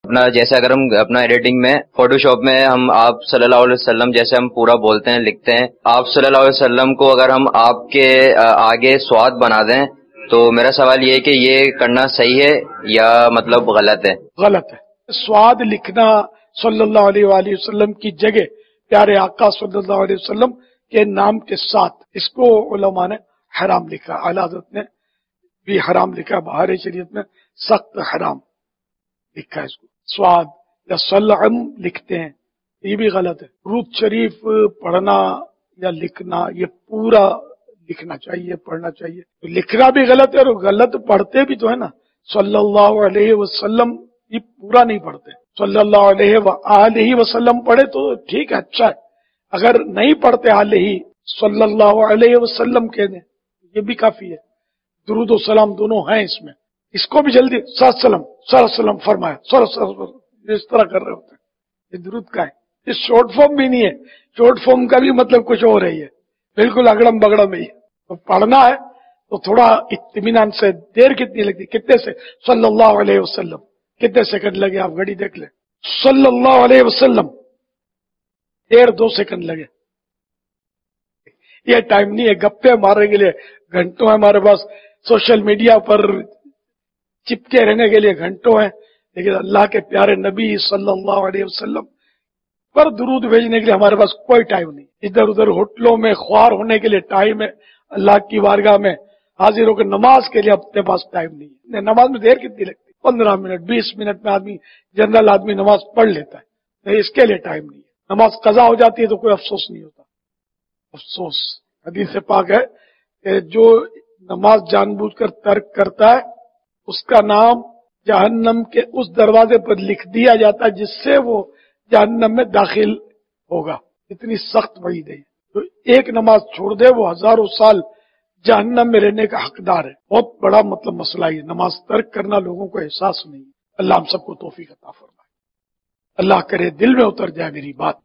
اپنا جیسے اگر ہم اپنا ایڈیٹنگ میں فوٹو شاپ میں ہم آپ صلی اللہ علیہ وسلم جیسے ہم پورا بولتے ہیں لکھتے ہیں، آپ صلی اللہ علیہ وسلم کو اگر ہم آپ کے آگے سواد بنا دیں تو میرا سوال یہ ہے کہ یہ کرنا صحیح ہے یا مطلب غلط ہے؟ غلط ہے. سواد لکھنا صلی اللہ علیہ وآلہ وسلم کی جگہ پیارے آقا صلی اللہ علیہ وسلم کے نام کے ساتھ، اس کو علماء نے حرام لکھا، اعلی حضرت نے بھی حرام لکھا، بہار شریعت میں سخت حرام لکھا ہے اس کو. سواد یا سلعم لکھتے ہیں، یہ بھی غلط ہے. درود شریف پڑھنا یا لکھنا یہ پورا لکھنا چاہیے، پڑھنا چاہیے. تو لکھنا بھی غلط ہے اور غلط پڑھتے بھی تو ہے نا. صلی اللہ علیہ وسلم یہ پورا نہیں پڑھتے، صلی اللہ علیہ وآلہ وسلم پڑھے تو ٹھیک ہے، اچھا ہے. اگر نہیں پڑھتے علیہ صلی اللہ علیہ وسلم کہہ دیں یہ بھی کافی ہے. درود و سلام دونوں ہیں اس میں. اس کو بھی جلدی صلی اللہ علیہ وسلم فرمایا، صلی اللہ علیہ وسلم اس طرح کر رہے ہوتے ہیں. یہ درود کا ہے، یہ شارٹ فارم بھی نہیں ہے. شارٹ فارم کا بھی مطلب کچھ اور ہے، بالکل اگڑم بگڑم ہی ہے. تو پڑھنا ہے تو تھوڑا اطمینان سے. دیر کتنی لگتی، کتنے سے صلی اللہ علیہ وسلم، کتنے سیکنڈ لگے آپ گھڑی دیکھ لیں. صلی اللہ علیہ وسلم 1.5-2 سیکنڈ لگے. یہ ٹائم نہیں ہے گپے مارنے کے لیے، گھنٹوں ہیں ہمارے پاس. سوشل میڈیا پر چپکے رہنے کے لیے گھنٹوں ہیں، لیکن اللہ کے پیارے نبی صلی اللہ علیہ وسلم پر درود بھیجنے کے لیے ہمارے پاس کوئی ٹائم نہیں. ادھر ادھر ہوٹلوں میں خوار ہونے کے لیے ٹائم ہے، اللہ کی بارگاہ میں حاضر ہو کے نماز کے لیے اپنے پاس ٹائم نہیں ہے. نماز میں دیر کتنی لگتی؟ 15 منٹ 20 منٹ میں آدمی، جنرل آدمی نماز پڑھ لیتا ہے. اس کے لیے ٹائم نہیں ہے. نماز قضا ہو جاتی ہے تو کوئی افسوس نہیں ہوتا. افسوس حدیث پاک ہے کہ جو نماز جان بوجھ کر ترک کرتا ہے اس کا نام جہنم کے اس دروازے پر لکھ دیا جاتا ہے جس سے وہ جہنم میں داخل ہوگا. اتنی سخت وعید ہے. تو ایک نماز چھوڑ دے وہ ہزاروں سال جہنم میں رہنے کا حقدار ہے. بہت بڑا مطلب مسئلہ ہے. نماز ترک کرنا لوگوں کو احساس نہیں. اللہ ہم سب کو توفیق عطا فرمائے. اللہ کرے دل میں اتر جائے میری بات.